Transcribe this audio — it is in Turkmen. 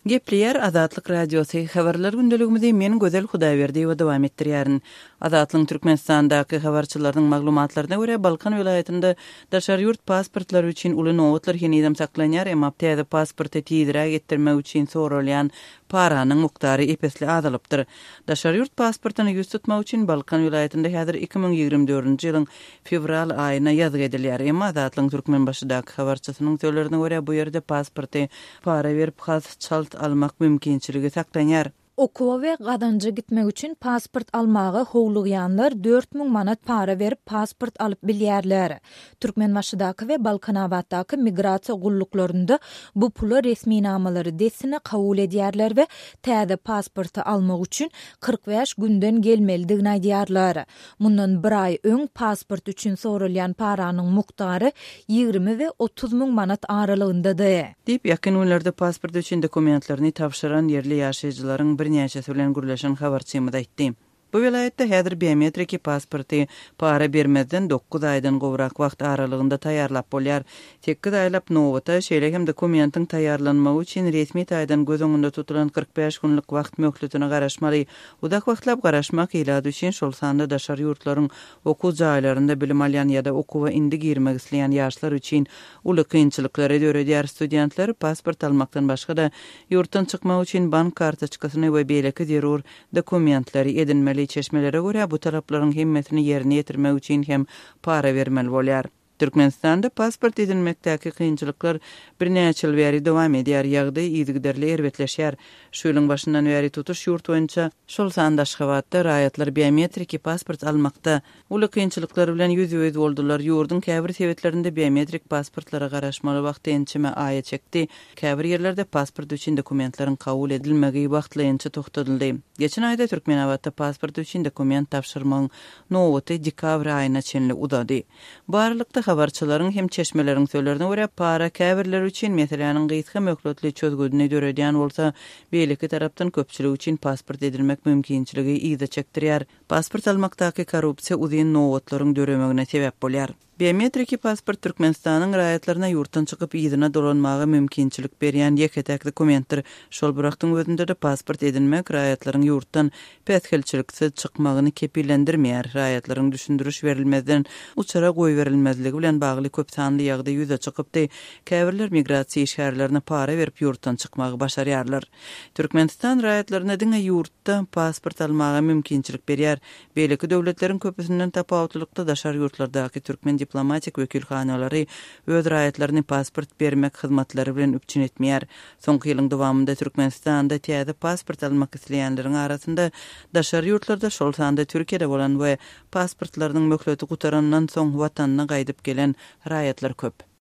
Gepleyer Azatlyk Radiosu habarlar gündeligimizde men Gözel Hudaýberdi we dowam etdirýärin. Azatlyň Türkmenistandaky habarçylarynyň maglumatlaryna görä Balkan vilayetinde daşary ýurt pasportlary üçin uly nowatlar henidem saklanýar, emma täze pasport etiýdirä getirmek üçin sorulýan paranyň mukdary epesli azalypdyr. Daşary ýurt pasportyny ýüz tutmak üçin Balkan vilayetinde häzir 2024-nji ýylyň fevral aýyna ýazgy edilýär. Emma Azatlyň Türkmenbaşydaky habarçysynyň söýlerine görä bu ýerde pasporty para berip has çalt almak mümkinçiligi saklanýar. Okuwa we gadanjy gitmek üçin pasport almagy howlugyanlar 4000 manat para berip pasport alyp bilýärler. Türkmenbaşydaky we Balkanabaddaky migrasiýa gulluklarynda bu pula resmi namalary desine kabul edýärler we täze pasporty almak üçin 45 günden gelmelidigini aýdýarlar. Mundan bir ay öň pasport üçin sorulýan paranyň mukdary 20 we 30 000 manat aralygyndadyr. Dip ýakyn günlerde pasport üçin dokumentlaryny tapşyran yerli ýaşaýjylaryň bir näçesi bilen gürleşen habarçymyda aýtdy. Bu vilayetde häzir biometriki pasporty para bermezden 9 aýdan gowrak wagt aralygynda taýýarlap bolýar. 8 aýlap nowata şeýle hem dokumentin taýýarlanmagy üçin resmi taýdan göz öňünde tutulan 45 günlük wagt möhletine garaşmaly. Udak wagtlap garaşmak ilady üçin şol sanda daşary ýurtlaryň okuw jaýlarynda bilim alýan ýa-da okuwa indi girmek isleýän ýaşlar üçin uly kynçylyklary görýär. Studentler pasport almakdan başga da ýurtdan çykmak üçin bank kartaçkasyny we beýleki zerur dokumentlary edinmeli. Çeşmelere göre bu talaplaryň hemmetini ýerine ýetirmek üçin hem para bermeli bolýar. Türkmenistanda pasport edinmekdäki kynçylyklar bir näçe ýyl beri dowam edýär, ýagdy ýygyderli erbetleşýär. Şu ýylyň başyndan beri tutuş ýurt boýunça şol sanda Aşgabatda raýatlar biometriki pasport almakda uly kynçylyklar bilen ýüz-ýüz boldular. Ýurdun käbir sebetlerinde biometrik pasportlara garaşmaly wagt ençime aýa çekdi. Käbir ýerlerde pasport üçin dokumentlaryň kabul edilmegi wagtlaýynça toktatyldy. Geçen aýda Türkmenabadda pasport üçin dokument tapşyrmagyň nowaty dekabr aýyna çenli udady. Barlykda habarçylaryň hem çeşmeleriň söýlerine görä para käbirler üçin meseleniň gysga möhletli çözgüdüni döredýän bolsa, beýleki tarapdan köpçülik üçin pasport edilmek mümkinçiligi ýygy çekdirýär. Pasport almakdaky korrupsiýa uzyn nowatlaryň döremegine sebäp bolýar. Biometriki pasport Türkmenistanyň raýatlaryna ýurtdan çykyp ýygyna dolanmagy mümkinçilik berýän ýeketek dokumentdir. Şol bırakdyň özünde de pasport edinmek raýatlaryň ýurtdan päthelçiliksiz çykmagyny kepillendirmeýär. Raýatlaryň düşündürüş berilmezden uçara goý berilmezligi bilen bagly köp sanly ýagdy ýüze çykypdy. Käbirler migrasiýa işgärlerine para berip ýurtdan çykmagy başarýarlar. Türkmenistan raýatlaryna diňe ýurtdan pasport almagy mümkinçilik berýär. Beýleki döwletleriň köpüsinden tapawutlykda daşary ýurtlardaky türkmen diplomatik wekilhanalary öz raýatlaryny pasport bermek hyzmatlary bilen üpçün etmeýär. Soňky ýylyň dowamında Türkmenistanda täze pasport almak isleýänleriň arasynda daşary ýurtlarda şol sanda Türkiýede bolan we pasportlarynyň möhleti gutarandan soň watanyna gaýdyp gelen raýatlar köp.